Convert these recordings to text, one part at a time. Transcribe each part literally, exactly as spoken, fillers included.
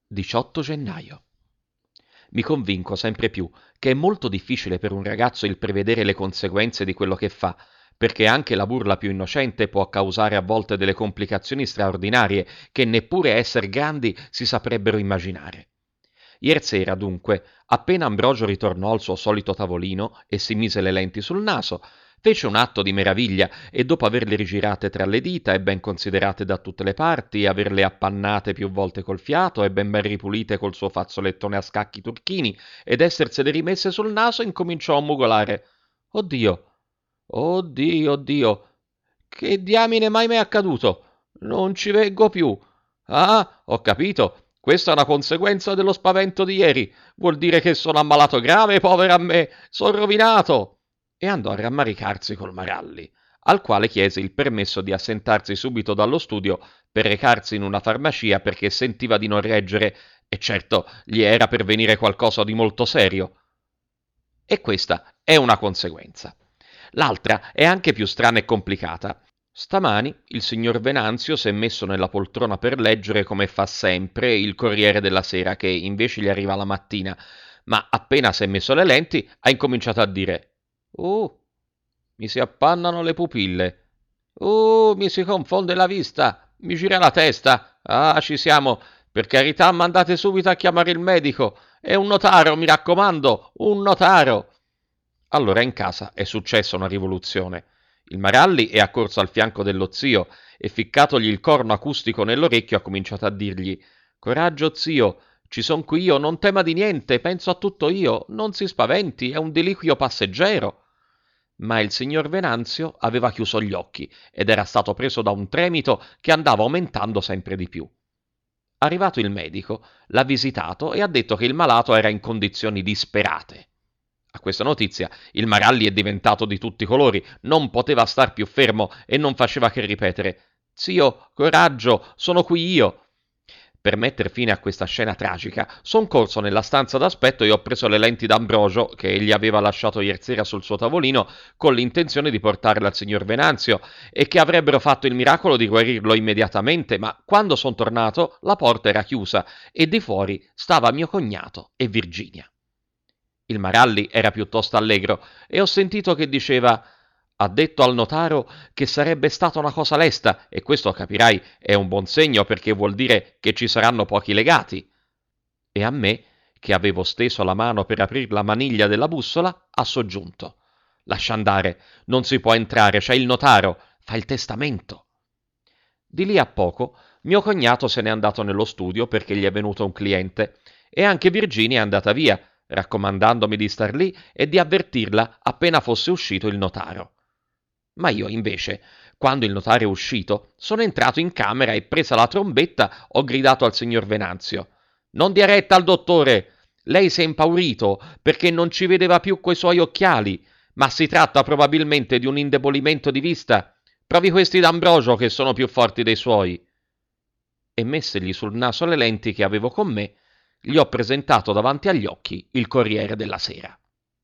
diciotto gennaio. Mi convinco sempre più che è molto difficile per un ragazzo il prevedere le conseguenze di quello che fa, perché anche la burla più innocente può causare a volte delle complicazioni straordinarie che neppure esser grandi si saprebbero immaginare. Iersera, dunque, appena Ambrogio ritornò al suo solito tavolino e si mise le lenti sul naso, fece un atto di meraviglia e dopo averle rigirate tra le dita e ben considerate da tutte le parti, e averle appannate più volte col fiato e ben ben ripulite col suo fazzolettone a scacchi turchini ed essersele rimesse sul naso, incominciò a mugolare. Oddio, oddio, oddio, che diamine mai mi è accaduto? Non ci veggo più. Ah, ho capito. Questa è una conseguenza dello spavento di ieri. Vuol dire che sono ammalato grave, povera a me. Sono rovinato. E andò a rammaricarsi col Maralli, al quale chiese il permesso di assentarsi subito dallo studio per recarsi in una farmacia perché sentiva di non reggere, e certo gli era per venire qualcosa di molto serio. E questa è una conseguenza. L'altra è anche più strana e complicata. Stamani il signor Venanzio s'è messo nella poltrona per leggere, come fa sempre, il Corriere della Sera, che invece gli arriva la mattina, ma appena s'è messo le lenti ha incominciato a dire «Uh, mi si appannano le pupille. Uh, mi si confonde la vista. Mi gira la testa. Ah, ci siamo. Per carità, mandate subito a chiamare il medico. E un notaro, mi raccomando, un notaro». Allora in casa è successa una rivoluzione. Il Maralli è accorso al fianco dello zio e, ficcatogli il corno acustico nell'orecchio, ha cominciato a dirgli «Coraggio, zio, ci son qui io, non tema di niente, penso a tutto io, non si spaventi, è un deliquio passeggero». Ma il signor Venanzio aveva chiuso gli occhi ed era stato preso da un tremito che andava aumentando sempre di più. Arrivato il medico, l'ha visitato e ha detto che il malato era in condizioni disperate. A questa notizia il Maralli è diventato di tutti i colori, non poteva star più fermo e non faceva che ripetere «Zio, coraggio, sono qui io». Per metter fine a questa scena tragica, son corso nella stanza d'aspetto e ho preso le lenti d'Ambrogio, che egli aveva lasciato ieri sera sul suo tavolino, con l'intenzione di portarle al signor Venanzio, e che avrebbero fatto il miracolo di guarirlo immediatamente, ma quando son tornato la porta era chiusa e di fuori stava mio cognato e Virginia. Il Maralli era piuttosto allegro e ho sentito che diceva «Ha detto al notaro che sarebbe stata una cosa lesta, e questo, capirai, è un buon segno, perché vuol dire che ci saranno pochi legati». E a me, che avevo steso la mano per aprir la maniglia della bussola, ha soggiunto «Lascia andare, non si può entrare, c'è il notaro, fa il testamento». Di lì a poco mio cognato se n'è andato nello studio perché gli è venuto un cliente, e anche Virginia è andata via, raccomandandomi di star lì e di avvertirla appena fosse uscito il notaro. Ma io, invece, quando il notario è uscito, sono entrato in camera e, presa la trombetta, ho gridato al signor Venanzio «Non dia retta al dottore! Lei si è impaurito perché non ci vedeva più coi suoi occhiali, ma si tratta probabilmente di un indebolimento di vista. Provi questi d'Ambrogio, che sono più forti dei suoi». E messegli sul naso le lenti che avevo con me, gli ho presentato davanti agli occhi il Corriere della Sera.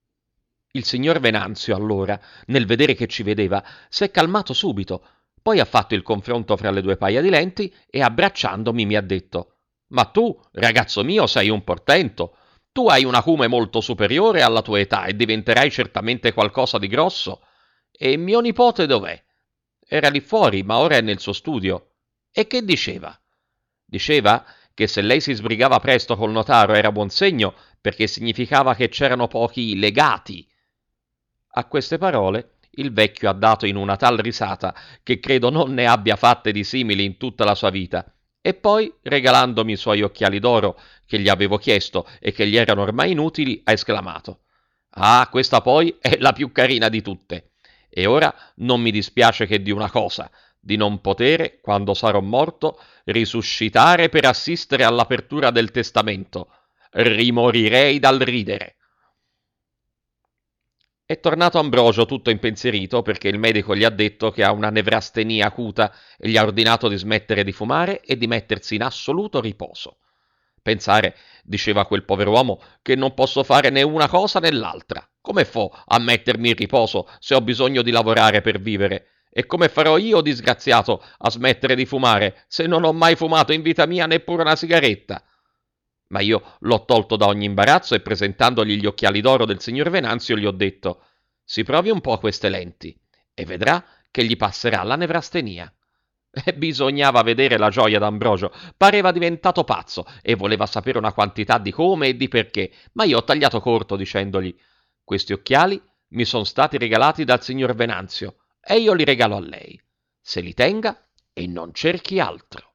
Il signor Venanzio, allora, nel vedere che ci vedeva, s'è calmato subito, poi ha fatto il confronto fra le due paia di lenti e, abbracciandomi, mi ha detto «Ma tu, ragazzo mio, sei un portento. Tu hai un acume molto superiore alla tua età e diventerai certamente qualcosa di grosso. E mio nipote dov'è? Era lì fuori, ma ora è nel suo studio». E che diceva? Diceva che se lei si sbrigava presto col notaro era buon segno, perché significava che c'erano pochi legati. A queste parole il vecchio ha dato in una tal risata che credo non ne abbia fatte di simili in tutta la sua vita, e poi, regalandomi i suoi occhiali d'oro che gli avevo chiesto e che gli erano ormai inutili, ha esclamato «Ah, questa poi è la più carina di tutte. E ora non mi dispiace che di una cosa, di non potere, quando sarò morto, risuscitare per assistere all'apertura del testamento. Rimorirei dal ridere». È tornato Ambrogio tutto impensierito perché il medico gli ha detto che ha una nevrastenia acuta e gli ha ordinato di smettere di fumare e di mettersi in assoluto riposo. Pensare, diceva quel pover'uomo, che non posso fare né una cosa né l'altra. Come fo a mettermi in riposo se ho bisogno di lavorare per vivere? E come farò io, disgraziato, a smettere di fumare se non ho mai fumato in vita mia neppure una sigaretta? Ma io l'ho tolto da ogni imbarazzo e presentandogli gli occhiali d'oro del signor Venanzio gli ho detto: si provi un po' queste lenti e vedrà che gli passerà la nevrastenia. E bisognava vedere la gioia d'Ambrogio, pareva diventato pazzo e voleva sapere una quantità di come e di perché, ma io ho tagliato corto dicendogli: questi occhiali mi sono stati regalati dal signor Venanzio e io li regalo a lei. Se li tenga e non cerchi altro.